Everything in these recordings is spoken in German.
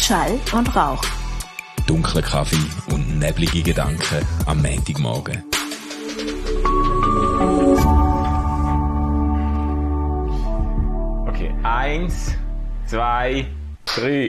Schall und Rauch. Dunkler Kaffee und neblige Gedanken am Montagmorgen. Okay, 1, 2, 3.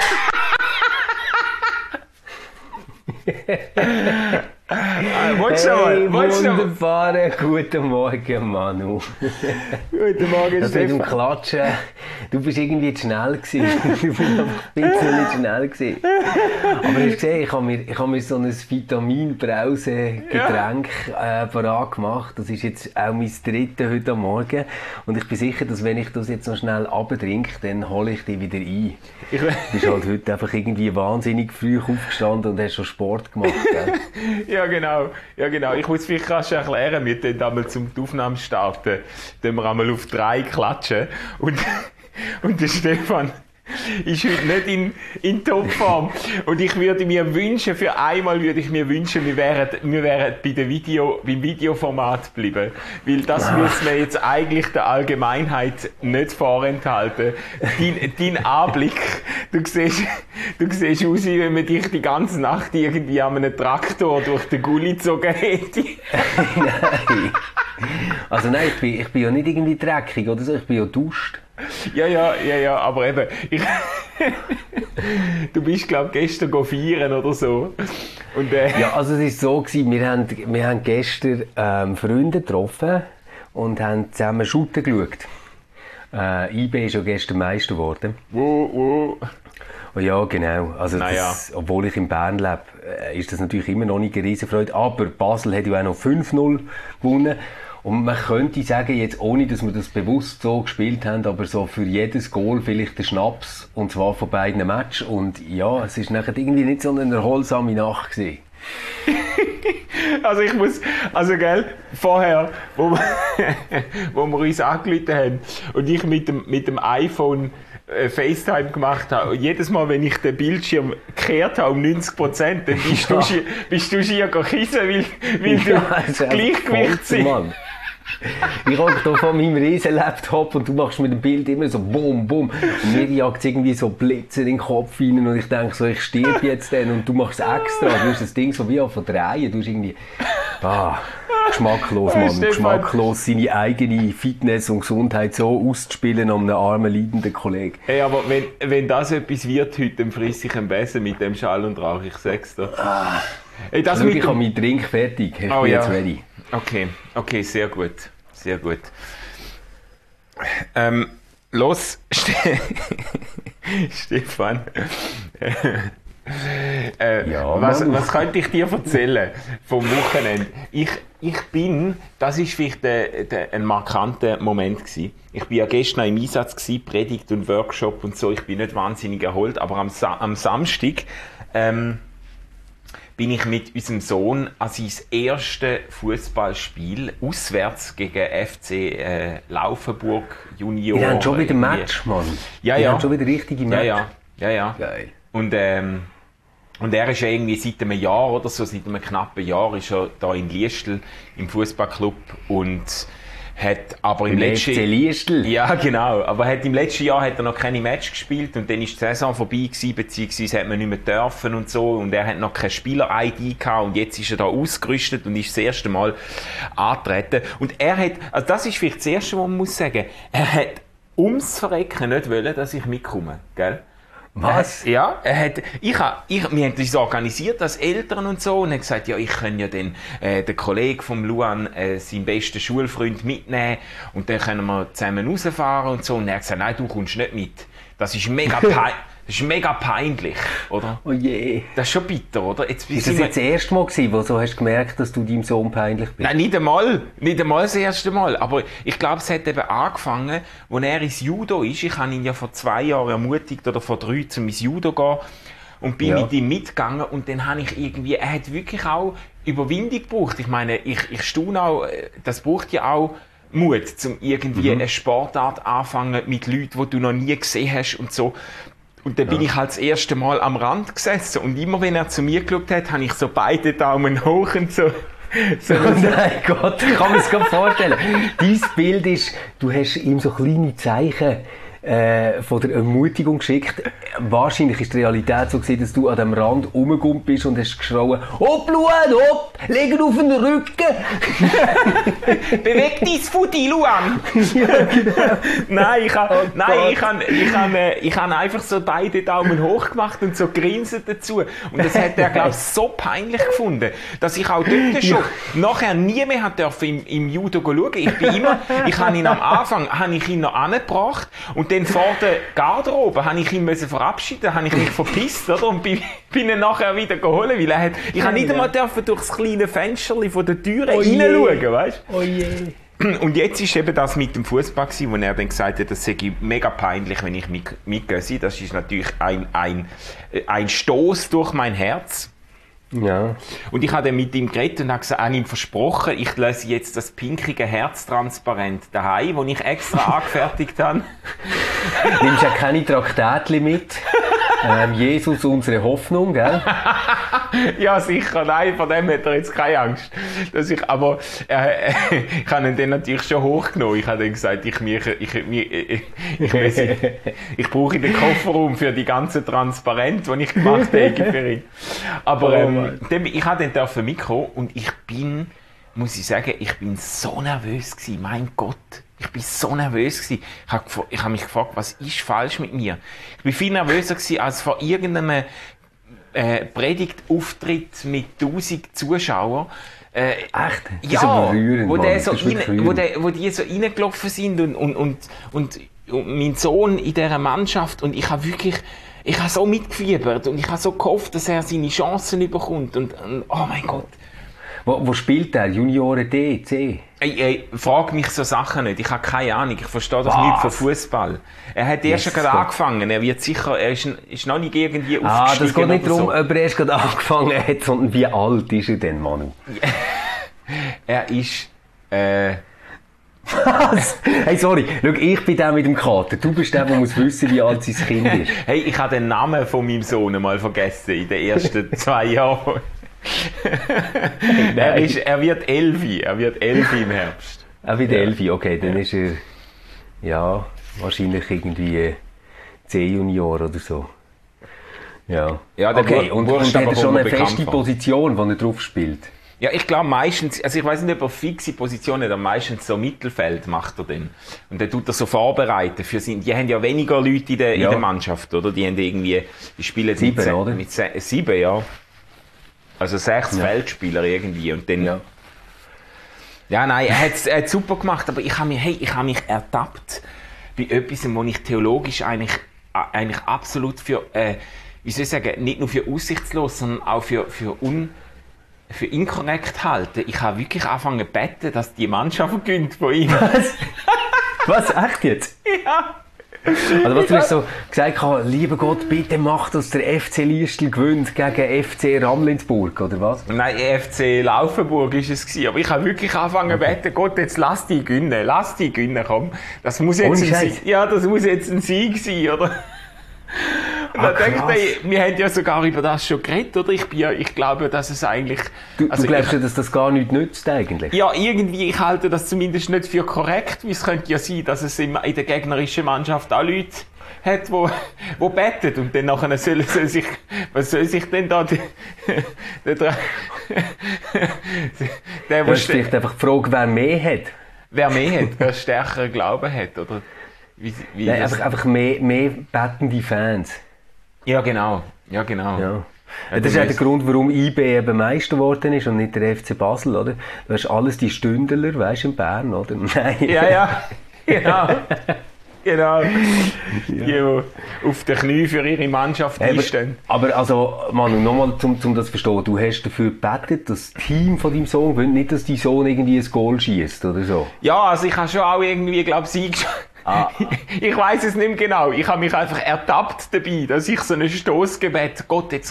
Wunderbaren guten Morgen, Manu. Guten Morgen, das mit dem Stefan. Klatschen, du bist irgendwie zu schnell gewesen. Du bist einfach ein bisschen nicht schnell gewesen. Aber hast du gesehen, ich habe mir so ein Vitamin-Brause-Getränk parat gemacht. Das ist jetzt auch mein drittes heute Morgen. Und ich bin sicher, dass wenn ich das jetzt noch schnell abtrinke, dann hole ich dich wieder ein. Du bist halt heute einfach irgendwie wahnsinnig früh aufgestanden und hast schon Sport gemacht, gell? Ja, genau. Ich muss vielleicht rasch erklären, wir dann einmal zum Aufnahme starten, dann wir einmal auf 3 klatschen und der Stefan ist heute nicht in Topform. Und ich würde mir wünschen, für einmal würde ich mir wünschen, wir wären beim Videoformat bleiben. Weil das müssen wir jetzt eigentlich der Allgemeinheit nicht vorenthalten. Dein Anblick, du siehst aus, wie wenn man dich die ganze Nacht irgendwie an einem Traktor durch den Gully gezogen hätte. Nein. Also nein, ich bin ja nicht irgendwie dreckig oder so, ich bin ja duscht. Ja, aber eben, du bist, glaube ich, gestern feiern oder so. Und, Ja, also es ist so gewesen, wir haben gestern Freunde getroffen und haben zusammen Shooten geschaut. IB ist ja gestern Meister geworden. Wo. Oh ja, genau. Also das, obwohl ich in Bern lebe, ist das natürlich immer noch nicht eine Riesenfreude. Aber Basel hat ja auch noch 5-0 gewonnen. Und man könnte sagen, jetzt ohne, dass wir das bewusst so gespielt haben, aber so für jedes Goal vielleicht der Schnaps, und zwar von beiden Matches. Und ja, es ist nachher irgendwie nicht so eine erholsame Nacht gewesen. Gell, vorher, wo wir uns angerufen haben und ich mit dem iPhone FaceTime gemacht habe, und jedes Mal, wenn ich den Bildschirm gekehrt habe um 90%, dann bist du schier kissen, weil du das Gleichgewicht sind. Ich hocke hier vor meinem riesen Laptop und du machst mit dem Bild immer so bum, bum. Und mir jagt irgendwie so Blitze in den Kopf rein und ich denke so, ich sterbe jetzt dann und du machst es extra. Du hast das Ding so wie von drehen. Du hast irgendwie, geschmacklos, Mann. Geschmacklos, seine eigene Fitness und Gesundheit so auszuspielen an einem armen, leidenden Kollegen. Hey, aber wenn das etwas wird heute, dann friss ich ein Besen mit dem Schall und Rauch, ich sag's dir. Hey, ich habe meinen Drink fertig. Ich bin jetzt ready. Okay, sehr gut. Los, Stefan. Was könnte ich dir erzählen vom Wochenende? Das war vielleicht ein markanter Moment gewesen. Ich war ja gestern im Einsatz gewesen, Predigt und Workshop und so. Ich bin nicht wahnsinnig erholt, aber am Samstag bin ich mit unserem Sohn an sein erstes Fußballspiel auswärts gegen FC Laufenburg Junior. Wir haben schon wieder ein Match, Mann. Ja. Wir haben schon wieder richtige Match. Ja. Geil. Und er ist ja irgendwie seit einem Jahr oder so, seit einem knappen Jahr ist er da in Liestl im Fußballclub und hat aber im letzten Jahr hat er noch keine Match gespielt und dann ist die Saison vorbei gewesen, beziehungsweise hat man nicht mehr dürfen und so und er hat noch keine Spieler-ID gehabt und jetzt ist er da ausgerüstet und ist das erste Mal angetreten und er hat, also das ist vielleicht das Erste, was man muss sagen, er hat ums Verrecken nicht wollen, dass ich mitkomme, gell? Was? Wir haben das organisiert als Eltern und so und haben gesagt, ja, ich kann ja dann den Kollegen vom Luan, seinen besten Schulfreund mitnehmen und dann können wir zusammen rausfahren und so und er hat gesagt, nein, du kommst nicht mit. Das ist mega peinlich, oder? Oh je. Das ist schon bitter, oder? Ist das jetzt das erste Mal gewesen, wo du hast gemerkt, dass du deinem Sohn peinlich bist? Nein, nicht einmal das erste Mal. Aber ich glaube, es hat eben angefangen, als er ins Judo ist. Ich habe ihn ja vor 2 Jahren ermutigt, oder vor 3, zum ins Judo zu gehen. Und bin mit ihm mitgegangen. Und dann habe ich er hat wirklich auch Überwindung gebraucht. Ich meine, ich staune auch, das braucht ja auch Mut, um irgendwie eine Sportart anfangen mit Leuten, die du noch nie gesehen hast und so. Und dann bin ich halt das erste Mal am Rand gesessen und immer wenn er zu mir geschaut hat, habe ich so beide Daumen hoch und so. Nein Gott, ich kann mir das gerade vorstellen. Dein Bild ist, du hast ihm so kleine Zeichen von der Ermutigung geschickt. wahrscheinlich ist die Realität so gewesen, dass du an dem Rand rumgekommen bist und hast geschrauen, hopp, Luan, hopp, leg ihn auf den Rücken. Beweg dein Futti, Luan! Nein, ich habe einfach so beide Daumen hoch gemacht und so grinsen dazu. Und das hat er, glaube ich, so peinlich gefunden, dass ich auch dort schon nachher nie mehr im Judo schauen. Ich habe ihn am Anfang noch angebracht und dann vor der Garderobe habe ich ihn verabschieden, habe ich mich verpisst, oder? Und bin ihn nachher wieder geholt, weil ich habe nicht einmal durchs kleine Fensterchen von der Tür reinschauen, weißt du? Oh je. Und jetzt ist eben das mit dem Fußball gewesen, wo er dann gesagt hat, das sei mega peinlich, wenn ich mitgehe. Das ist natürlich ein Stoß durch mein Herz. Ja. Und ich habe dann mit ihm geredet und habe ihm versprochen, ich lasse jetzt das pinkige Herz transparent daheim, das ich extra angefertigt habe. Nimmst ja keine Traktätchen mit? Jesus, unsere Hoffnung, gell? Ja, sicher. Nein, von dem hat er jetzt keine Angst. Aber ich habe ihn dann natürlich schon hochgenommen. Ich habe dann gesagt, ich brauche den Kofferraum für die ganzen Transparente, die ich gemacht habe für ihn. Aber ich habe dann mitkommen und muss ich sagen, ich bin so nervös gewesen. Mein Gott. Ich bin so nervös gewesen. Ich habe mich gefragt, was ist falsch mit mir? Ich bin viel nervöser gewesen als vor irgendeinem Predigtauftritt mit 1000 Zuschauern. Echt? Das ja, ist aber rührend, wo die so reingelaufen sind und mein Sohn in dieser Mannschaft und ich habe so mitgefiebert und ich habe so gehofft, dass er seine Chancen bekommt und oh mein Gott. Wo spielt er? Junioren D, C? Frag mich so Sachen nicht. Ich habe keine Ahnung. Ich verstehe das nicht von Fußball. Er hat erst gerade angefangen. Er wird sicher, er ist noch nicht irgendwie aufgestiegen. Das geht nicht darum, so. ob er erst gerade angefangen hat, sondern wie alt ist er denn, Manu? Er ist, Was? Hey, sorry. Schau, ich bin der mit dem Kater. Du bist der, der muss wissen, wie alt sein Kind ist. Hey, ich habe den Namen von meinem Sohn mal vergessen in den ersten 2 Jahren. Er wird 11. Er wird 11 im Herbst. Er wird 11, okay, dann ist er, ja, wahrscheinlich irgendwie C-Junior oder so. Ja. Okay, und hat er schon eine feste Position, wo er drauf spielt? Ja, ich glaube meistens, also ich weiß nicht, ob er fixe Position hat, aber meistens so Mittelfeld macht er dann. Und dann tut er so vorbereiten die haben ja weniger Leute in der Mannschaft, oder? Die haben irgendwie, die spielen 7, oder? Mit 7, ja. Also 6 Feldspieler irgendwie und dann... Ja, nein, er hat super gemacht, aber ich habe mich ertappt bei etwas, wo ich theologisch eigentlich absolut für, wie soll ich sagen, nicht nur für aussichtslos, sondern auch für inkorrekt halte. Ich habe wirklich angefangen zu beten, dass die Mannschaft gewinnt von ihm. Was? Echt jetzt? Ja. Also was du hast so gesagt hast, lieber Gott, bitte mach, dass der FC Liestl gewinnt gegen FC Ramlinsburg, oder was? Nein, FC Laufenburg war es gewesen. Aber ich habe wirklich angefangen zu beten, Gott, jetzt lass die gewinnen, komm. Das muss jetzt ein Sieg sein, oder? Und dann denke ich, wir haben ja sogar über das schon geredet, oder? Ich glaube, dass es eigentlich... Du glaubst ja, dass das gar nichts nützt eigentlich? Ja, irgendwie, ich halte das zumindest nicht für korrekt, weil es könnte ja sein, dass es in der gegnerischen Mannschaft auch Leute hat, die beten und dann nachher was soll sich denn da das ist vielleicht einfach die Frage, wer mehr hat. Wer stärkeren Glauben hat, oder? Nein, einfach mehr betende Fans. Ja, genau. Ja. Das ist auch der Grund, warum IB eben Meister geworden ist und nicht der FC Basel, oder? Du hast alles die Stündler, weißt du, in Bern, oder? Nein. Ja, genau. Die auf den Knien für ihre Mannschaft einstehen. Aber also, Manu, nochmal, um das zu verstehen, du hast dafür gebetet, dass das Team von deinem Sohn will, nicht, dass dein Sohn irgendwie ein Goal schießt oder so? Ja, also ich habe schon auch irgendwie, glaube ich, ich weiss es nicht mehr genau. Ich habe mich einfach ertappt dabei, dass ich so ein Stossgebet, Gott, jetzt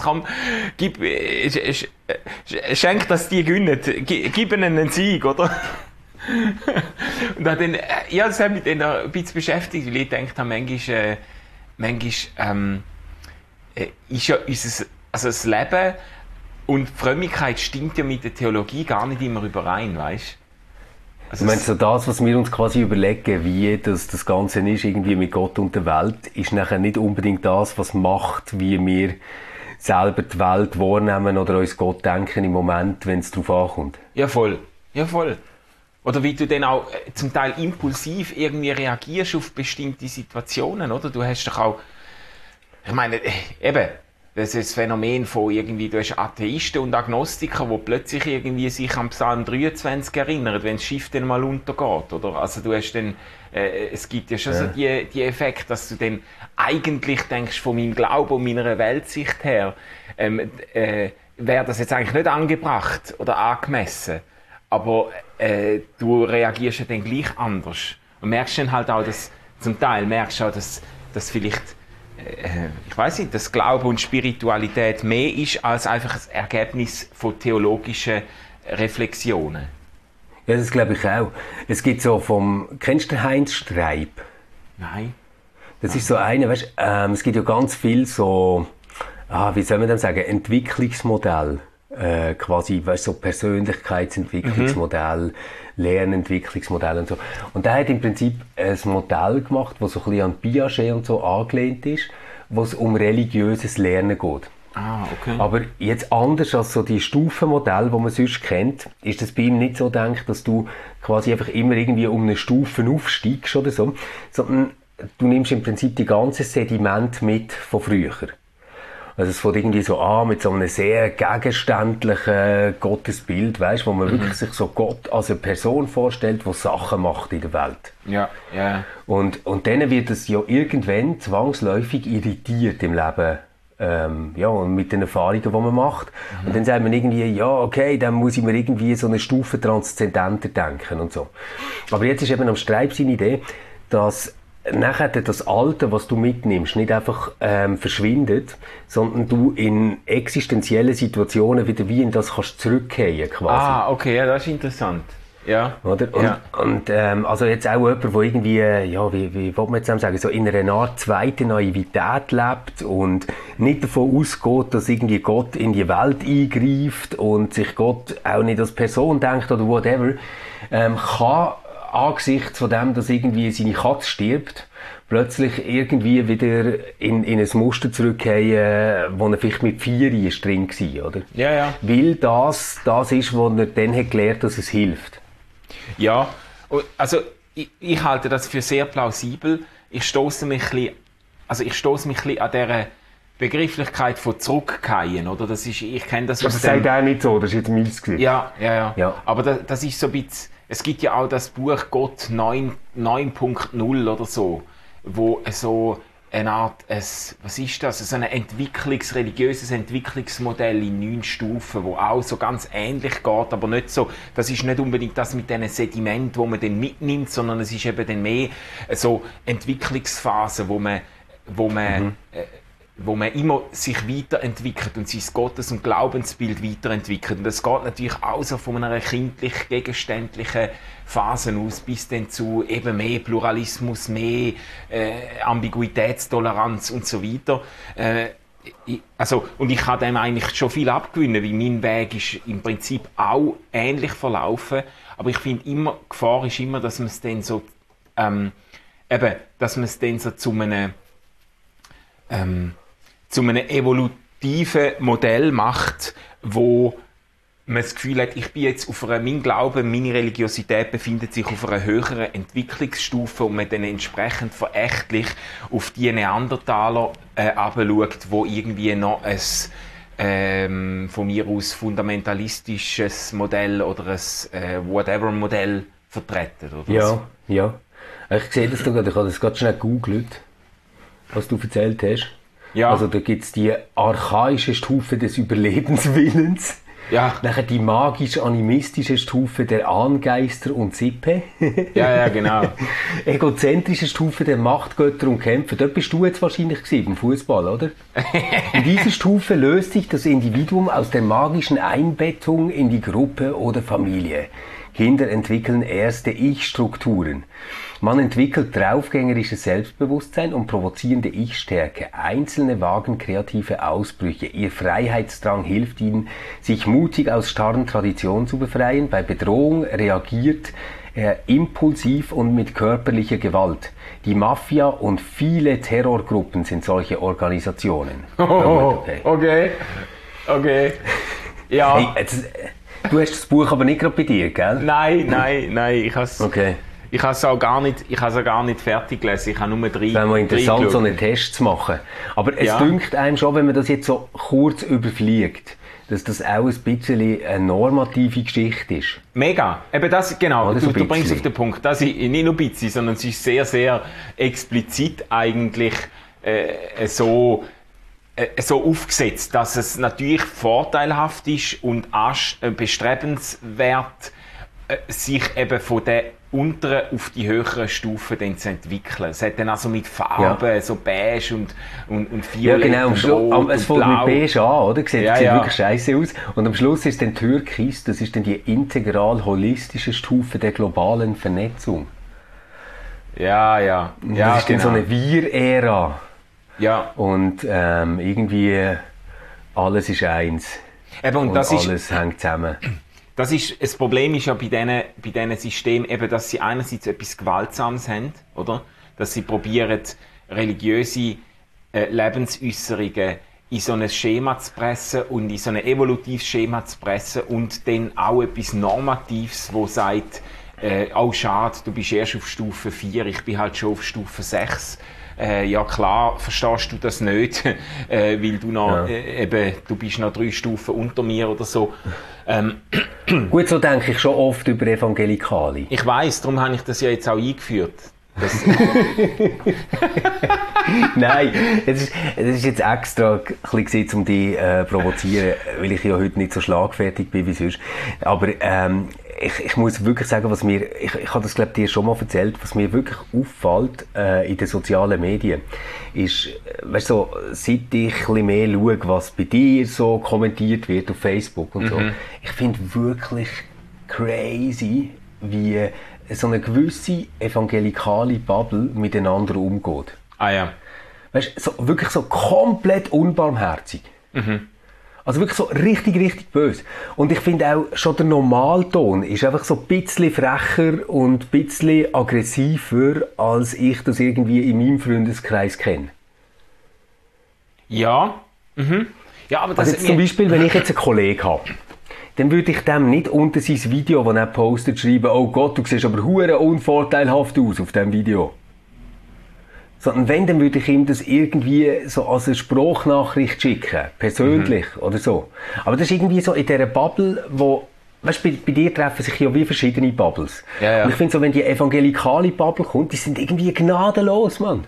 schenk, dass die gewinnen, gib ihnen einen Sieg, oder? Und dann, das hat mich dann ein bisschen beschäftigt, weil ich gedacht habe, manchmal ist ja das Leben und die Frömmigkeit stimmt ja mit der Theologie gar nicht immer überein, weißt? Also ich meine, so das, was wir uns quasi überlegen, wie das Ganze ist, irgendwie mit Gott und der Welt, ist nachher nicht unbedingt das, was macht, wie wir selber die Welt wahrnehmen oder uns Gott denken im Moment, wenn es darauf ankommt. Ja, voll. Ja, voll. Oder wie du dann auch zum Teil impulsiv irgendwie reagierst auf bestimmte Situationen, oder? Du hast doch auch, ich meine, eben, das ist das Phänomen von irgendwie, du hast Atheisten und Agnostiker, die plötzlich irgendwie sich an Psalm 23 erinnern, wenn das Schiff dann mal untergeht, oder? Also du hast dann, es gibt ja schon so die Effekte, dass du dann eigentlich denkst, von meinem Glauben und meiner Weltsicht her, wäre das jetzt eigentlich nicht angebracht oder angemessen. Aber du reagierst ja dann gleich anders. Und merkst dann halt auch, dass, zum Teil merkst du auch, dass vielleicht, ich weiß nicht, dass Glaube und Spiritualität mehr ist als einfach ein Ergebnis von theologischen Reflexionen. Ja, das glaube ich auch. Es gibt so kennst du den Heinz Streib? Nein. Das ist so einer, weißt, es gibt ja ganz viel so, wie soll man das sagen, Entwicklungsmodell. Quasi, weißt, so Persönlichkeitsentwicklungsmodell, Lernentwicklungsmodell und so. Und der hat im Prinzip ein Modell gemacht, das so ein bisschen an Piaget und so angelehnt ist, wo es um religiöses Lernen geht. Ah, okay. Aber jetzt anders als so die Stufenmodelle, die man sonst kennt, ist das bei ihm nicht so gedacht, dass du quasi einfach immer irgendwie um eine Stufe aufsteigst oder so, sondern du nimmst im Prinzip die ganze Sediment mit von früher. Also es fängt irgendwie so an mit so einem sehr gegenständlichen Gottesbild, weißt, wo man wirklich sich so Gott als eine Person vorstellt, die Sachen macht in der Welt. Ja, ja. Und dann wird es ja irgendwann zwangsläufig irritiert im Leben. Ja, und mit den Erfahrungen, die man macht. Und dann sagt man irgendwie, ja, okay, dann muss ich mir irgendwie so eine Stufe transzendenter denken und so. Aber jetzt ist eben am Streib seine Idee, dass nachher das Alte, was du mitnimmst, nicht einfach verschwindet, sondern du in existenziellen Situationen wieder wie in das kannst zurückkehren quasi. Ah, okay, ja, das ist interessant. Ja. Oder? Und also jetzt auch jemand, der irgendwie, ja, wie will man jetzt sagen, so in einer Art zweite Naivität lebt und nicht davon ausgeht, dass irgendwie Gott in die Welt eingreift und sich Gott auch nicht als Person denkt oder whatever, kann angesichts von dem, dass irgendwie seine Katze stirbt, plötzlich irgendwie wieder in ein Muster zurückkehren, wo er vielleicht mit 4 drin war, oder? Ja, ja. Weil das ist, wo er dann hat gelernt, dass es hilft. Ja, also ich halte das für sehr plausibel. Ich stoße mich ein bisschen an dieser Begrifflichkeit von zurückkehren, oder? Das ist, ich kenne das aus das sagt er nicht so, das ist jetzt meins gewesen. Ja. Aber das ist so ein bisschen, es gibt ja auch das Buch Gott 9.0 oder so, wo so eine Art, was ist das? So ein religiöses Entwicklungsmodell in 9 Stufen, wo auch so ganz ähnlich geht, aber nicht so, das ist nicht unbedingt das mit diesen Sediment, wo man dann mitnimmt, sondern es ist eben dann mehr so Entwicklungsphasen, wo man immer sich weiterentwickelt und sein Gottes- und Glaubensbild weiterentwickelt. Und das geht natürlich auch so von einer kindlich-gegenständlichen Phase aus bis dann zu eben mehr Pluralismus, mehr Ambiguitätstoleranz und so weiter. Und ich kann dem eigentlich schon viel abgewinnen, weil mein Weg ist im Prinzip auch ähnlich verlaufen. Aber ich finde immer, die Gefahr ist immer, dass man es dann so, zu einem evolutiven Modell macht, wo man das Gefühl hat, ich bin jetzt mein Glaube, meine Religiosität befindet sich auf einer höheren Entwicklungsstufe und man dann entsprechend verächtlich auf die Neandertaler herabschaut, wo irgendwie noch ein von mir aus fundamentalistisches Modell oder ein Whatever-Modell vertreten. Oder ja. Ich sehe das da gerade, ich habe das gerade schnell gegoogelt, was du erzählt hast. Ja. Also da gibt es die archaische Stufe des Überlebenswillens. Ja. Nachher die magisch-animistische Stufe der Ahngeister und Sippe. Ja, genau. Egozentrische Stufe der Machtgötter und Kämpfer. Dort bist du jetzt wahrscheinlich gewesen, beim Fußball, oder? In dieser Stufe löst sich das Individuum aus der magischen Einbettung in die Gruppe oder Familie. Kinder entwickeln erste Ich-Strukturen. Man entwickelt draufgängerisches Selbstbewusstsein und provozierende Ich-Stärke. Einzelne wagen kreative Ausbrüche. Ihr Freiheitsdrang hilft ihnen, sich mutig aus starren Traditionen zu befreien. Bei Bedrohung reagiert impulsiv und mit körperlicher Gewalt. Die Mafia und viele Terrorgruppen sind solche Organisationen. Okay. Ja. Hey, du hast das Buch aber nicht gerade bei dir, gell? Nein. Ich habe es auch gar nicht fertig gelesen. Ich habe nur 3. Es wäre mal interessant, so einen Test zu machen. Aber es dünkt einem schon, wenn man das jetzt so kurz überfliegt, dass das auch ein bisschen eine normative Geschichte ist. Mega. Eben das, genau. Oder so du bringst auf den Punkt. Das ist nicht nur ein bisschen, sondern es ist sehr, sehr explizit eigentlich so aufgesetzt, dass es natürlich vorteilhaft ist und bestrebenswert, sich eben von der unteren auf die höheren Stufen dann zu entwickeln. Es hat dann also mit Farben, so beige und violett und rot es fängt mit beige an, oder? Sieht wirklich scheiße aus. Und am Schluss ist dann Türkis, das ist dann die integral holistische Stufe der globalen Vernetzung. Ja. Das ist dann so eine Wir-Ära. Ja. Und irgendwie alles ist eins. Eben, und alles hängt zusammen. Das Problem ist ja bei diesen Systemen eben, dass sie einerseits etwas Gewaltsames haben, oder? Dass sie probieren, religiöse Lebensäußerungen in so ein Schema zu pressen und in so ein evolutives Schema zu pressen und dann auch etwas Normatives, wo sagt, oh schade, du bist erst auf Stufe 4, ich bin halt schon auf Stufe 6. Ja klar, verstehst du das nicht, weil du noch, du bist noch 3 Stufen unter mir oder so. Gut, so denke ich schon oft über Evangelikale. Ich weiss, darum habe ich das ja jetzt auch eingeführt. Nein, es ist jetzt extra ein bisschen um dich provozieren, weil ich ja heute nicht so schlagfertig bin wie sonst. Aber ich muss wirklich sagen, ich habe das glaube ich dir schon mal erzählt, was mir wirklich auffällt in den sozialen Medien, ist, weißt du, so, seit ich ein bisschen mehr schaue, was bei dir so kommentiert wird auf Facebook und so, ich finde wirklich crazy, wie so eine gewisse evangelikale Bubble miteinander umgeht. Ah ja. Weißt du, so, wirklich so komplett unbarmherzig. Also wirklich so richtig böse. Und ich finde auch, schon der Normalton ist einfach so ein bisschen frecher und ein bisschen aggressiver, als ich das irgendwie in meinem Freundeskreis kenne. Ja. Ja, aber das also jetzt zum Beispiel, wenn ich jetzt einen Kollegen habe, dann würde ich dem nicht unter sein Video, das er postet, schreiben, oh Gott, du siehst aber hure unvorteilhaft aus auf diesem Video. Sondern wenn, dann würde ich ihm das irgendwie so als eine Sprachnachricht schicken, persönlich oder so. Aber das ist irgendwie so in dieser Bubble, wo, weißt du, bei dir treffen sich ja wie verschiedene Bubbles. Ja. Und ich finde so, wenn die evangelikale Bubble kommt, die sind irgendwie gnadenlos, Mann.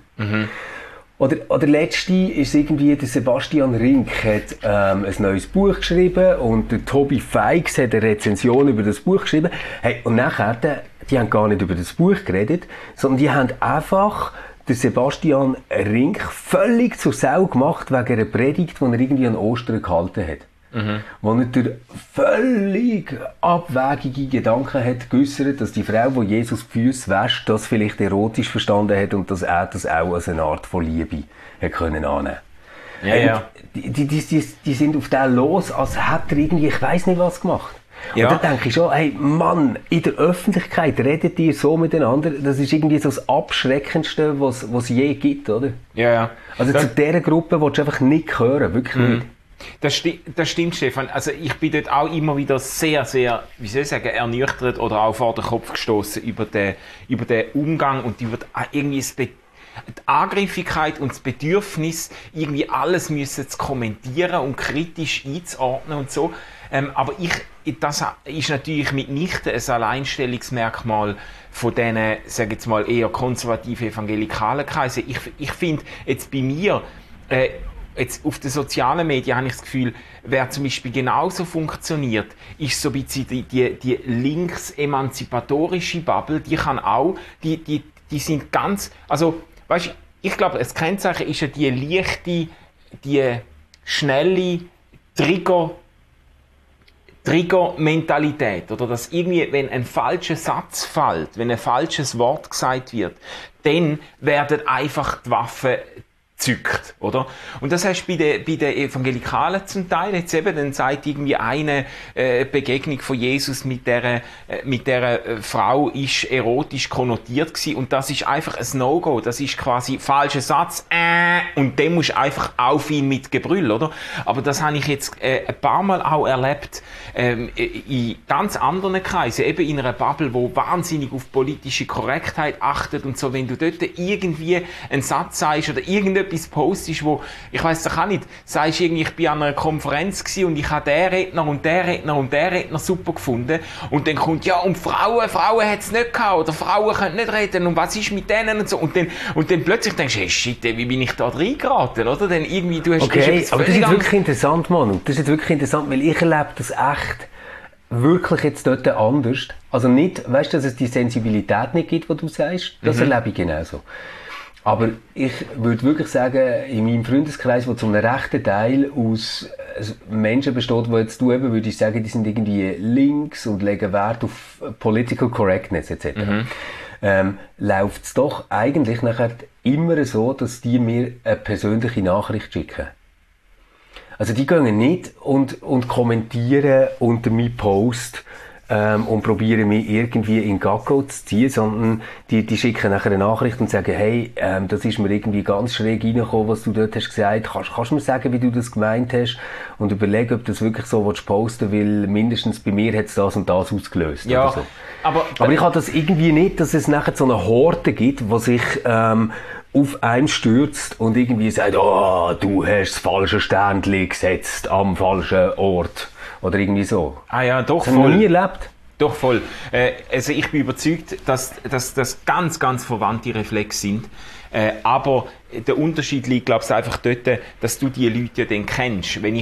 Oder letzte ist irgendwie, der Sebastian Rink hat ein neues Buch geschrieben und der Tobi Feix hat eine Rezension über das Buch geschrieben. Hey, und nachher, die haben gar nicht über das Buch geredet, sondern die haben einfach der Sebastian Rink völlig zur Sau gemacht wegen einer Predigt, die er irgendwie an Ostern gehalten hat. Wo er durch völlig abwegige Gedanken hat geäussert, dass die Frau, die Jesus die Füße wäscht, das vielleicht erotisch verstanden hat und dass er das auch als eine Art von Liebe hat können annehmen. Ja. Die sind auf den los, als hätte er irgendwie, ich weiss nicht was gemacht. Ja. Und dann denke ich schon, hey Mann, in der Öffentlichkeit redet ihr so miteinander, das ist irgendwie so das Abschreckendste, was es je gibt, oder? Ja. Also zu dieser Gruppe willst du einfach nicht hören, wirklich nicht. Das stimmt, Stefan. Also ich bin dort auch immer wieder sehr, sehr, wie soll ich sagen, ernüchtert oder auch vor den Kopf gestoßen über den Umgang und über irgendwie die Angriffigkeit und das Bedürfnis, irgendwie alles müssen zu kommentieren und kritisch einzuordnen und so. Aber das ist natürlich mitnichten ein Alleinstellungsmerkmal von diesen, sage jetzt mal, eher konservativen evangelikalen Kreisen. Ich finde, jetzt bei mir, jetzt auf den sozialen Medien habe ich das Gefühl, wer zum Beispiel genauso funktioniert, ist so ein bisschen die links-emanzipatorische Bubble, die kann auch, die sind ganz, also, weißt du, ich glaube, das Kennzeichen ist ja die leichte, die schnelle Trigger-Mentalität, oder dass irgendwie, wenn ein falscher Satz fällt, wenn ein falsches Wort gesagt wird, dann werden einfach die Waffen zückt, oder? Und das hast du bei den Evangelikalen zum Teil. Jetzt eben, dann sagt irgendwie eine Begegnung von Jesus mit der Frau ist erotisch konnotiert gewesen und das ist einfach ein No-Go. Das ist quasi falscher Satz, und den musst du einfach aufhören mit Gebrüll, oder? Aber das habe ich jetzt ein paar Mal auch erlebt, in ganz anderen Kreisen, eben in einer Bubble, wo wahnsinnig auf politische Korrektheit achtet und so, wenn du dort irgendwie einen Satz sagst oder irgendetwas postest, wo, ich weiss doch auch nicht, sagst irgendwie, ich bin an einer Konferenz gewesen und ich habe den Redner und den Redner und den Redner super gefunden und dann kommt, ja, und Frauen hat es nicht gehabt oder Frauen können nicht reden und was ist mit denen und so und dann plötzlich denkst du, hey, shit, wie bin ich da reingeraten, oder? Dann irgendwie, du hast... Okay, aber das ist wirklich interessant, Mann. Das ist jetzt wirklich interessant, weil ich erlebe das echt wirklich jetzt dort anders. Also nicht, weißt du, dass es die Sensibilität nicht gibt, die du sagst, das erlebe ich genauso. Aber ich würde wirklich sagen, in meinem Freundeskreis, der zu einem rechten Teil aus Menschen besteht, wo jetzt du eben würdest sagen, die sind irgendwie links und legen Wert auf Political Correctness etc. Läuft es doch eigentlich nachher immer so, dass die mir eine persönliche Nachricht schicken. Also die gehen nicht und kommentieren unter meinem Post und probieren mich irgendwie in Gacko zu ziehen, sondern die schicken nachher eine Nachricht und sagen, hey, das ist mir irgendwie ganz schräg reingekommen, was du dort hast gesagt. Kannst du mir sagen, wie du das gemeint hast? Und überlegen, ob du das wirklich so posten willst, weil mindestens bei mir hat es das und das ausgelöst. Ja, oder so. aber ich habe das irgendwie nicht, dass es nachher so eine Horde gibt, die sich auf einen stürzt und irgendwie sagt, oh, du hast das falsche Sternchen gesetzt am falschen Ort. Oder irgendwie so. Ah ja, doch, das voll. Habe ich nie erlebt. Doch, voll. Also ich bin überzeugt, dass das ganz, ganz verwandte Reflexe sind. Aber der Unterschied liegt, glaube ich, einfach dort, dass du die Leute ja dann kennst. Wenn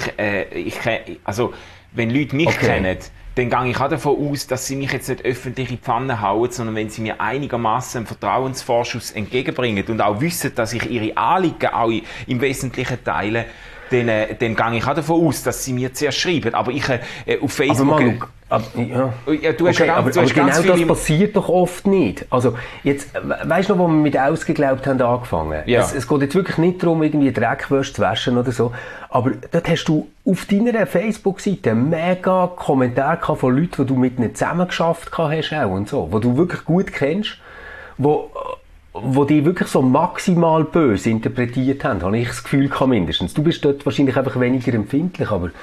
Leute mich kennen, dann gehe ich auch davon aus, dass sie mich jetzt nicht öffentlich in die Pfanne hauen, sondern wenn sie mir einigermaßen einen Vertrauensvorschuss entgegenbringen und auch wissen, dass ich ihre Anliegen auch im Wesentlichen teile, dann gehe ich auch davon aus, dass sie mir zuerst schreiben. Aber ich auf Facebook... Du hast genau das passiert doch oft nicht. Also, jetzt, weisst du noch, wo wir mit Ausgeglaubt haben angefangen? Ja. Es geht jetzt wirklich nicht darum, irgendwie Dreckwäsche zu waschen oder so. Aber dort hast du auf deiner Facebook-Seite mega Kommentare von Leuten, die du mit ihnen zusammengeschafft hast auch und so. Die du wirklich gut kennst, wo die wirklich so maximal böse interpretiert haben, habe ich das Gefühl gehabt, mindestens. Du bist dort wahrscheinlich einfach weniger empfindlich, aber...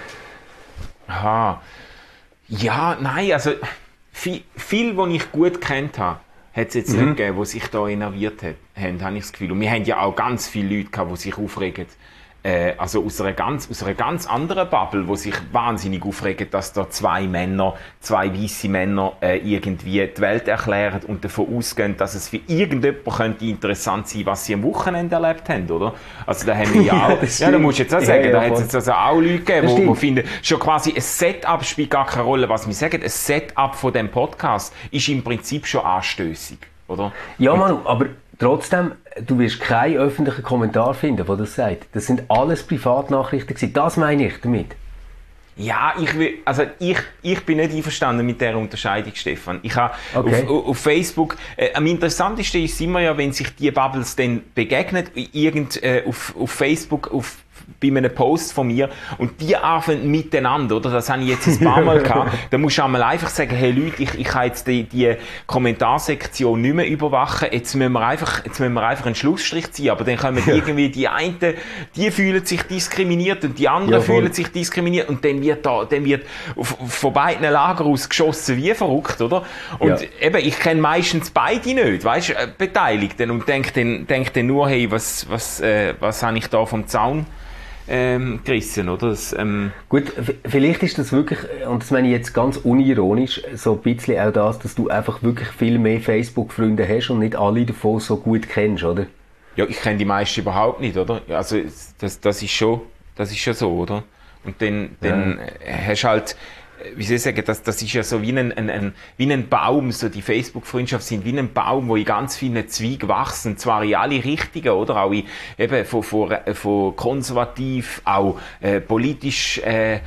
Aha. Ja, nein, also viel, was ich gut kennt habe, hat es jetzt nicht gegeben, die sich da innerviert haben, habe ich das Gefühl. Und wir haben ja auch ganz viele Leute gehabt, die sich aufregen. Also aus einer ganz anderen Bubble, die sich wahnsinnig aufregen, dass da zwei weisse Männer irgendwie die Welt erklären und davon ausgehen, dass es für irgendjemand könnte interessant sein, was sie am Wochenende erlebt haben, oder? Also da haben wir ja auch, ja, da musst du jetzt auch sagen, da hat es jetzt also auch Leute gegeben, die finden, schon quasi ein Setup spielt gar keine Rolle, was wir sagen, ein Setup von dem Podcast ist im Prinzip schon anstössig, oder? Ja, Mann, aber trotzdem, du wirst keinen öffentlichen Kommentar finden, der das sagt. Das sind alles Privatnachrichten gewesen. Das meine ich damit. Ja, ich bin nicht einverstanden mit dieser Unterscheidung, Stefan. Ich habe auf Facebook, am interessantesten ist immer ja, wenn sich die Bubbles dann begegnen, auf Facebook, bei einem Post von mir und die arbeiten miteinander, oder? Das habe ich jetzt ein paar Mal gehabt. Da musst du einmal einfach sagen, hey Leute, ich kann jetzt die Kommentarsektion nicht mehr überwachen, jetzt müssen wir einfach einen Schlussstrich ziehen, aber dann kommen irgendwie die einen, die fühlen sich diskriminiert und die anderen fühlen sich diskriminiert und dann wird von beiden Lagern aus geschossen wie verrückt, oder? Und eben, ich kenne meistens beide nicht, weißt, Beteiligten und denk dann nur, hey, was habe ich da vom Zaun gerissen, oder? Gut, vielleicht ist das wirklich, und das meine ich jetzt ganz unironisch, so ein bisschen auch das, dass du einfach wirklich viel mehr Facebook-Freunde hast und nicht alle davon so gut kennst, oder? Ja, ich kenne die meisten überhaupt nicht, oder? Also, das ist schon so, oder? Und dann hast du halt, wie soll ich sagen, das ist ja so wie ein Baum, so die Facebook-Freundschaft sind wie ein Baum, wo in ganz vielen Zweigen wachsen, zwar in alle Richtungen, oder? Auch eben von konservativ, auch politisch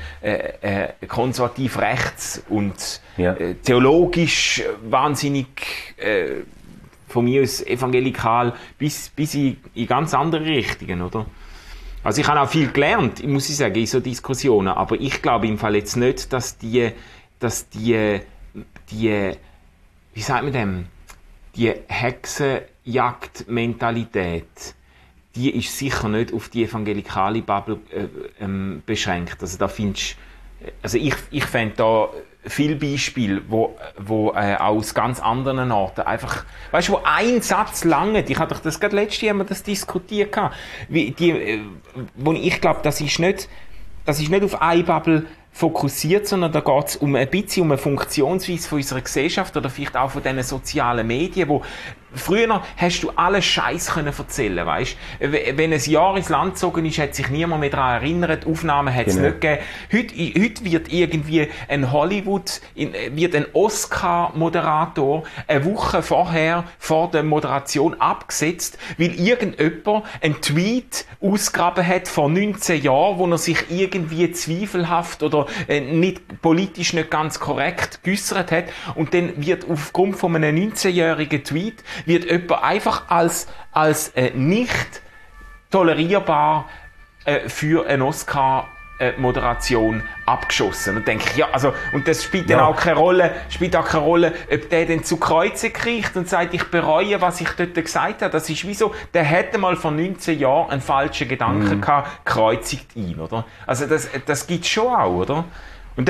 konservativ rechts und theologisch wahnsinnig von mir aus evangelikal bis in ganz andere Richtungen, oder? Also ich habe auch viel gelernt, muss ich sagen, in so Diskussionen, aber ich glaube im Fall jetzt nicht, dass die wie sagt man dem, die Hexenjagd-Mentalität, die ist sicher nicht auf die evangelikale Bubble beschränkt. Also da findest, also ich fände da viele Beispiele, wo aus ganz anderen Orten einfach, weißt du, wo ein Satz lange, ich hatte doch das gerade letztes Jahr das diskutiert, wo ich glaube, das ist nicht auf eine Bubble fokussiert, sondern da geht es ein bisschen um eine Funktionsweise von unserer Gesellschaft oder vielleicht auch von diesen sozialen Medien, wo früher hast du alles Scheiß können erzählen, weißt? Wenn ein Jahr ins Land gezogen ist, hat sich niemand mehr daran erinnert, Aufnahmen hat es nicht gegeben. Heute wird irgendwie ein Oscar-Moderator eine Woche vor der Moderation abgesetzt, weil irgendjemand einen Tweet ausgegraben hat vor 19 Jahren, wo er sich irgendwie zweifelhaft oder politisch nicht ganz korrekt geäussert hat, und dann wird aufgrund von einem 19-jährigen Tweet wird jemand einfach als nicht tolerierbar für eine Oscar-Moderation abgeschossen. Und denke ich, ja, also, und das spielt dann auch keine Rolle, ob der dann zu Kreuze kriecht und sagt, ich bereue, was ich dort gesagt habe. Das ist wie so, der hätte mal vor 19 Jahren einen falschen Gedanken gehabt, kreuzigt ihn, oder? Also das gibt's schon auch, oder? Und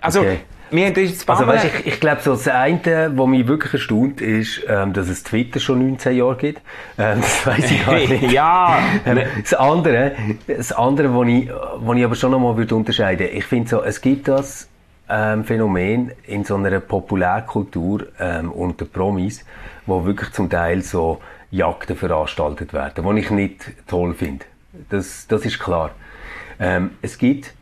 wir haben jetzt weißt, ich glaube, so das eine, was mich wirklich erstaunt, ist, dass es Twitter schon 19 Jahre gibt. Das weiss ich gar nicht. Ja! Das andere, was ich aber schon noch mal unterscheiden würde, ich finde so, es gibt das Phänomen in so einer Populärkultur unter Promis, wo wirklich zum Teil so Jagden veranstaltet werden, die ich nicht toll finde. Das ist klar. Es gibt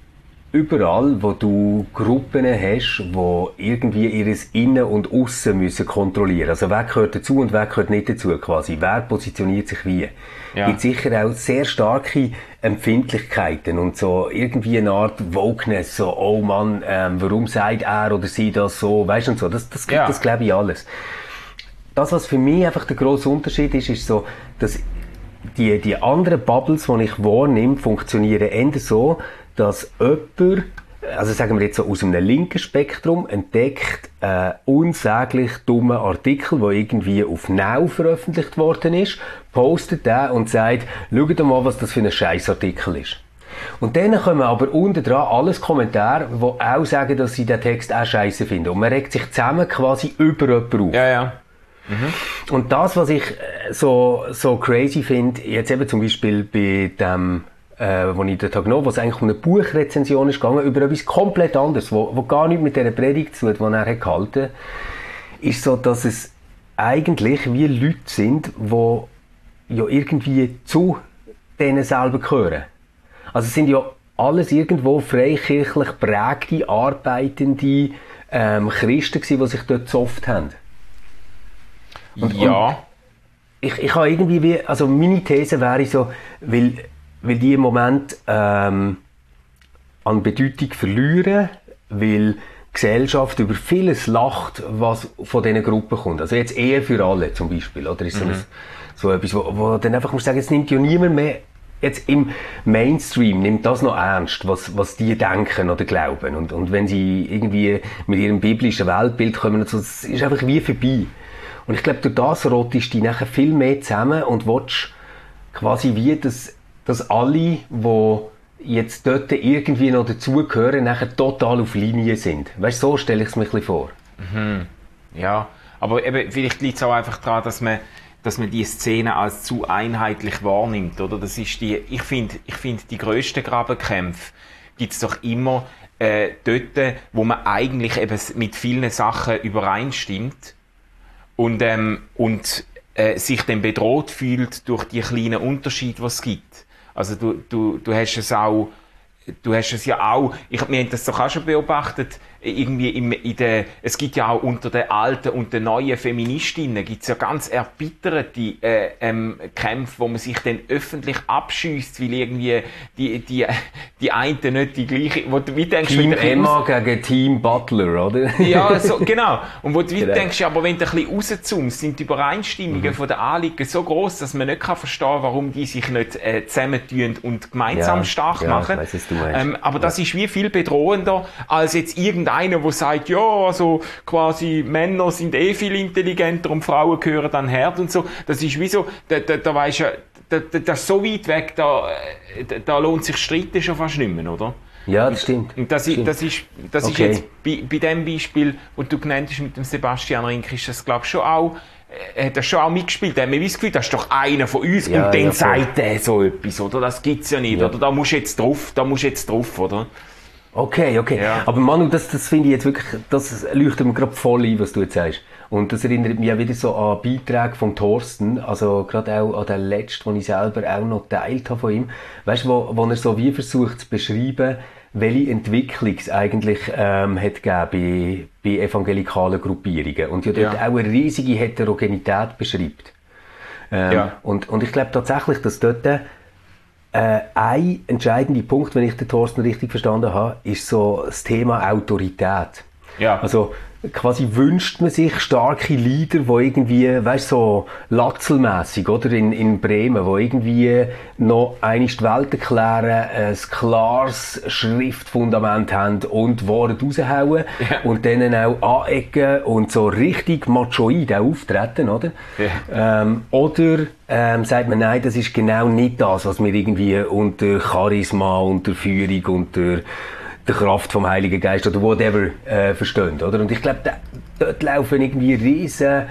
überall, wo du Gruppen hast, die irgendwie ihres Innen und Aussen müssen kontrollieren. Also wer gehört dazu und wer gehört nicht dazu quasi. Wer positioniert sich wie. Es gibt sicher auch sehr starke Empfindlichkeiten und so irgendwie eine Art Wokeness, so, oh Mann, warum sagt er oder sie das so, weißt du, und so. Das glaube ich alles. Das, was für mich einfach der grosse Unterschied ist so, dass die anderen Bubbles, die ich wahrnehme, funktionieren eher so, dass jemand, also sagen wir jetzt so aus einem linken Spektrum, entdeckt einen unsäglich dummen Artikel, der irgendwie auf Now veröffentlicht worden ist, postet den und sagt, schaut mal, was das für ein Scheissartikel ist. Und dann kommen aber unten dran alles Kommentare, die auch sagen, dass sie den Text auch scheisse finden. Und man regt sich zusammen quasi über jemanden auf. Ja. Und das, was ich so crazy finde, jetzt eben zum Beispiel bei dem wo ich dort genommen habe, wo es eigentlich um eine Buchrezension ist gegangen, über etwas komplett anderes, wo gar nichts mit dieser Predigt zu tun, die er gehalten hat, ist so, dass es eigentlich wie Leute sind, die ja irgendwie zu denen selber gehören. Also es sind ja alles irgendwo freikirchlich prägte, arbeitende Christen gewesen, die sich dort gezopft haben. Und ich habe irgendwie, also meine These wäre so, weil die im Moment an Bedeutung verlieren, weil die Gesellschaft über vieles lacht, was von diesen Gruppen kommt. Also jetzt Ehe für alle zum Beispiel, oder ist so etwas, wo dann einfach muss sagen, es nimmt ja niemand mehr, jetzt im Mainstream nimmt das noch ernst, was die denken oder glauben. Und wenn sie irgendwie mit ihrem biblischen Weltbild kommen, so, das ist einfach wie vorbei. Und ich glaube, durch das rottest du nachher viel mehr zusammen und willst quasi wie dass alle, die jetzt dort irgendwie noch dazugehören, nachher total auf Linie sind. Weißt du, so stelle ich es mir ein bisschen vor. Ja, aber eben, vielleicht liegt es auch einfach daran, dass man die Szene als zu einheitlich wahrnimmt, oder? Das ist ich finde, die grössten Grabenkämpfe gibt es doch immer dort, wo man eigentlich eben mit vielen Sachen übereinstimmt und sich dann bedroht fühlt durch die kleinen Unterschiede, die es gibt. Also du hast es ja auch, wir haben das doch auch schon beobachtet, irgendwie es gibt ja auch unter den alten und den neuen Feministinnen gibt's ja ganz erbitterte Kämpfe, wo man sich dann öffentlich abschießt, weil irgendwie die einen nicht die gleiche, wo du wie denkst, Team Emma gegen Team Butler, oder? Ja, so, genau. Und wo du wie denkst, aber wenn du ein bisschen rauszoomst, sind die Übereinstimmungen von den Anliegen so gross, dass man nicht verstehen kann, warum die sich nicht zusammentun und gemeinsam stark machen. Ich weiss, was du meinst. Aber das ist wie viel bedrohender, als jetzt irgendeiner, der sagt, ja, also quasi Männer sind viel intelligenter und Frauen gehören dann Herd und so. Das ist wie so, da weisst du, das ist so weit weg, da lohnt sich Streiten schon fast nicht mehr, oder? Ja, das stimmt. Und das ist jetzt bei dem Beispiel, das du genannt hast mit dem Sebastian Rink, ist das, glaube ich, schon auch, hat er schon auch mitgespielt. Da haben wir das Gefühl, das ist doch einer von uns und dann sagt der so etwas, oder? Das gibt's ja nicht, oder? Da musst du jetzt drauf, oder? Okay. Ja. Aber Manu, das finde ich jetzt wirklich, das leuchtet mir gerade voll ein, was du jetzt sagst. Und das erinnert mich ja wieder so an Beiträge von Thorsten, also gerade auch an den letzten, den ich selber auch noch geteilt habe von ihm. Weißt du, wo er so wie versucht zu beschreiben, welche Entwicklung es eigentlich hat gegeben bei evangelikalen Gruppierungen. Und ja dort auch eine riesige Heterogenität beschreibt. Und ich glaube tatsächlich, dass dort ein entscheidender Punkt, wenn ich den Thorsten richtig verstanden habe, ist so das Thema Autorität. Ja. Also quasi wünscht man sich starke Leader, die irgendwie, weißt so Latzelmässig, oder in Bremen, die irgendwie noch einmal die Welt erklären, ein klares Schriftfundament haben und Worte raushauen und dann auch anecken und so richtig machoid auch auftreten, oder? Ja. Oder sagt man, nein, das ist genau nicht das, was wir irgendwie unter Charisma, unter Führung, unter der Kraft vom Heiligen Geist oder whatever verstehen, oder? Und ich glaube, dort laufen irgendwie riesen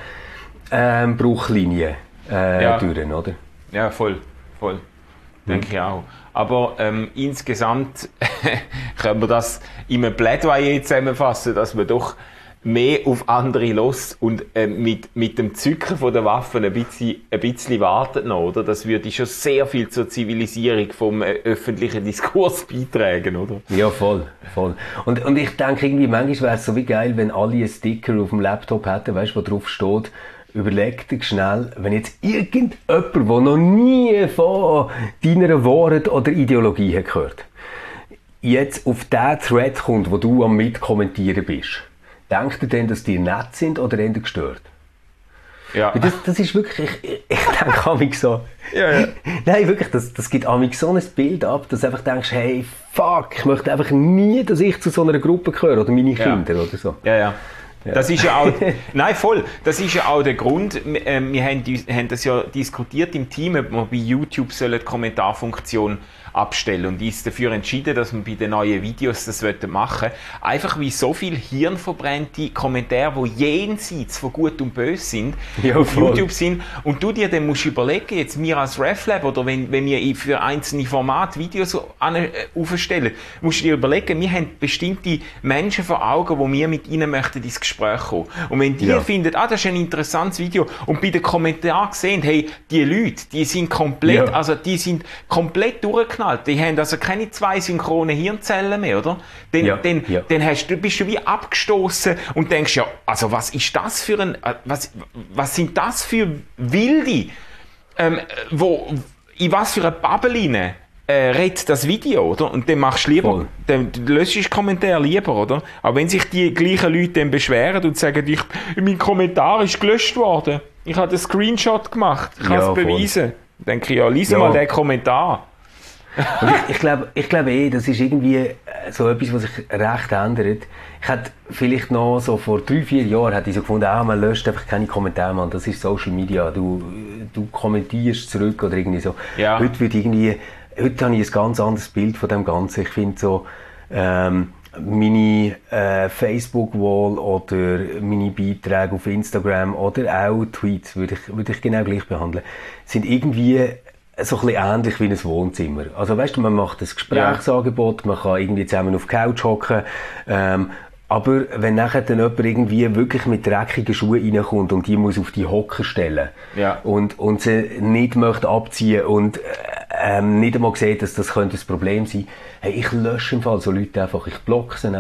Bruchlinien durch, oder? Ja, voll. Denke ich auch. Aber insgesamt können wir das in einem Plädoyer zusammenfassen, dass wir doch mehr auf andere los und mit dem Zücken von der Waffen ein bisschen warten noch, oder? Das würde schon sehr viel zur Zivilisierung vom öffentlichen Diskurs beitragen, oder? Ja, voll. Und ich denke irgendwie, manchmal wäre es so wie geil, wenn alle einen Sticker auf dem Laptop hätten, weißt du, wo drauf steht, überleg dir schnell, wenn jetzt irgendjemand, der noch nie von deiner Wort oder Ideologie hat gehört, jetzt auf den Thread kommt, wo du am Mitkommentieren bist, denkt ihr denn, dass die nett sind oder eher gestört? Ja. Das ist wirklich, ich denke amig so. Ja. Nein, wirklich, das gibt amig so ein Bild ab, dass du einfach denkst, hey, fuck, ich möchte einfach nie, dass ich zu so einer Gruppe gehöre oder meine Kinder oder so. Ja. Das ist ja auch, nein, voll. Das ist ja auch der Grund. Wir haben das ja diskutiert im Team, ob wir bei YouTube die Kommentarfunktion abstellen und ist dafür entschieden, dass wir bei den neuen Videos das machen wollen. Einfach wie so viel hirnverbrannte Kommentare, die jenseits von Gut und Böse sind, auf YouTube sind. Und du dir dann musst überlegen, jetzt wir als RefLab oder wenn wir für einzelne Formate Videos aufstellen, musst du dir überlegen, wir haben bestimmte Menschen vor Augen, wo wir mit ihnen möchten ins Gespräch kommen. Und wenn die finden, das ist ein interessantes Video und bei den Kommentaren sehen, hey, die Leute, die sind komplett durchgeknallt. Die haben also keine 2 synchrone Hirnzellen mehr, oder? Dann bist du wie abgestoßen und denkst, ja, also was ist das für was sind das für Wilde, in was für eine Bubble redet das Video, oder? Und dann machst du lieber, dann löschst du den Kommentar lieber, oder? Aber wenn sich die gleichen Leute dann beschweren und sagen, mein Kommentar ist gelöscht worden, ich habe einen Screenshot gemacht, ich kann es beweisen, dann denke ich, lies mal den Kommentar. Und ich glaube das ist irgendwie so etwas, was sich recht ändert. Ich hätte vielleicht noch so vor 3-4 Jahren hätte ich so gefunden, man löscht einfach keine Kommentare, man. Das ist Social Media. Du kommentierst zurück oder irgendwie so. Ja. Heute habe ich ein ganz anderes Bild von dem Ganzen. Ich finde so, meine Facebook-Wall oder meine Beiträge auf Instagram oder auch Tweets würde ich genau gleich behandeln, sind irgendwie so ein bisschen ähnlich wie ein Wohnzimmer. Also weißt du, man macht ein Gesprächsangebot, man kann irgendwie zusammen auf die Couch hocken, aber wenn nachher dann jemand irgendwie wirklich mit dreckigen Schuhen reinkommt und die muss auf die Hocker stellen und sie nicht möchte abziehen und nicht einmal sieht, dass das könnte ein Problem sein, hey, ich lösche im Fall so Leute einfach, ich blocke sie einfach.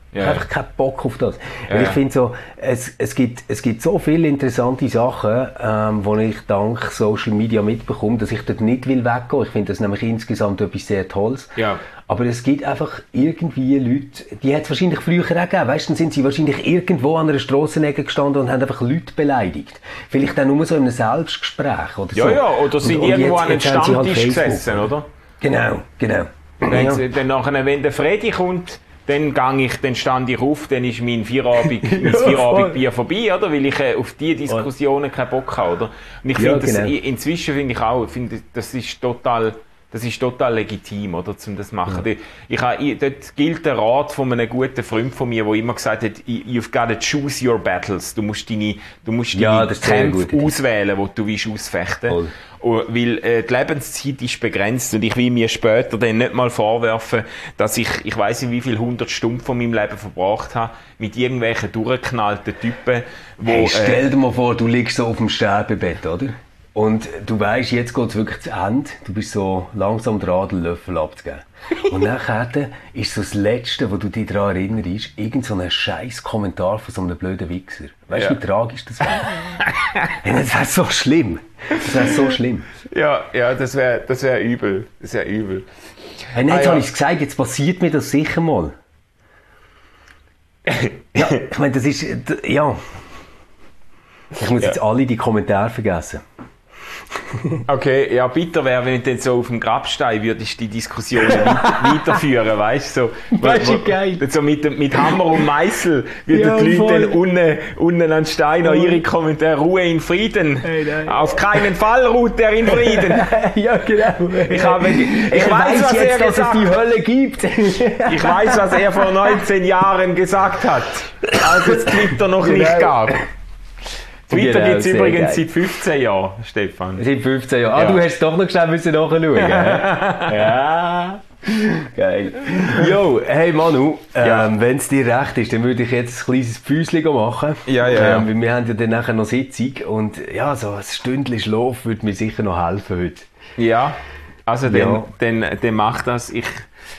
Ich habe einfach keinen Bock auf das. Weil ich finde so, es gibt so viele interessante Sachen, die ich dank Social Media mitbekomme, dass ich dort nicht will weggehen. Ich finde das nämlich insgesamt etwas sehr Tolles. Ja. Aber es gibt einfach irgendwie Leute, die hat es wahrscheinlich früher auch gegeben. Weißt du, dann sind sie wahrscheinlich irgendwo an einer Strassenecke gestanden und haben einfach Leute beleidigt. Vielleicht dann nur so in einem Selbstgespräch oder so. Ja, oder sind irgendwo an einem Stammtisch gesessen, oder? Genau. Dann nachher, wenn der Freddy kommt, dann stand ich auf, dann ist mein Feierabendbier vorbei, oder? Weil ich auf diese Diskussionen keinen Bock habe, oder? Und ich finde, inzwischen finde ich auch, das ist total legitim, oder, um das zu machen. Ja. Dort gilt der Rat von einem guten Freund von mir, der immer gesagt hat, you've got to choose your battles. Du musst deine Kämpfe auswählen, die du willst ausfechten. Voll. Weil die Lebenszeit ist begrenzt und ich will mir später dann nicht mal vorwerfen, dass ich weiss nicht, wie viele 100 Stunden von meinem Leben verbracht habe mit irgendwelchen durchgeknallten Typen, Hey, stell dir mal vor, du liegst so auf dem Sterbebett, oder? Und du weisst, jetzt geht es wirklich zu Ende. Du bist so langsam dran, den Löffel abzugeben. Und nachher ist so das Letzte, wo du dich daran erinnerst, irgend so ein scheiß Kommentar von so einem blöden Wichser. Weißt du, wie tragisch das wäre? Das wäre so schlimm. Ja, das wär übel. Das wäre übel. Hey, jetzt habe ich es gesagt, jetzt passiert mir das sicher mal. Ja, ich meine, das ist... Ja. Ich muss jetzt alle die Kommentare vergessen. Okay, ja, bitter wäre, wenn du dann so auf dem Grabstein würdest die Diskussionen weiterführen, weißt du? Weißt du, geil. So mit Hammer und Meißel würden die Leute dann unten an den Stein noch ihre Kommentare, Ruhe in Frieden. Hey, auf keinen Fall ruht er in Frieden. Ja, genau. Ich weiß, was jetzt, dass es die Hölle gibt. Ich weiß, was er vor 19 Jahren gesagt hat, als es Twitter noch nicht gab. Twitter gibt es übrigens seit 15 Jahren, Stefan. Seit 15 Jahren. Ja. Du hast doch noch schnell nachschauen. Ja. Geil. Jo, hey Manu, wenn es dir recht ist, dann würde ich jetzt ein kleines Päuschen machen. Ja. Weil wir haben ja dann nachher noch Sitzung und ja, so ein Stündchen Schlaf würde mir sicher noch helfen heute. Ja, also dann mach das. Ich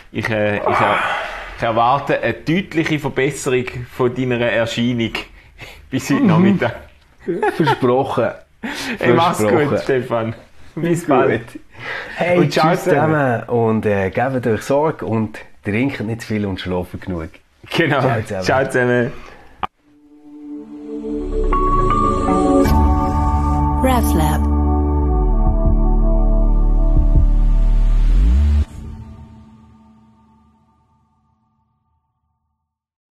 erwarte eine deutliche Verbesserung von deiner Erscheinung bis heute Nachmittag. Versprochen. Hey, mach's gut, Stefan. Bis bald. Hey, und tschüss zusammen. Und gebt euch Sorge und trinkt nicht zu viel und schlaft genug. Genau. Ciao zusammen. RefLab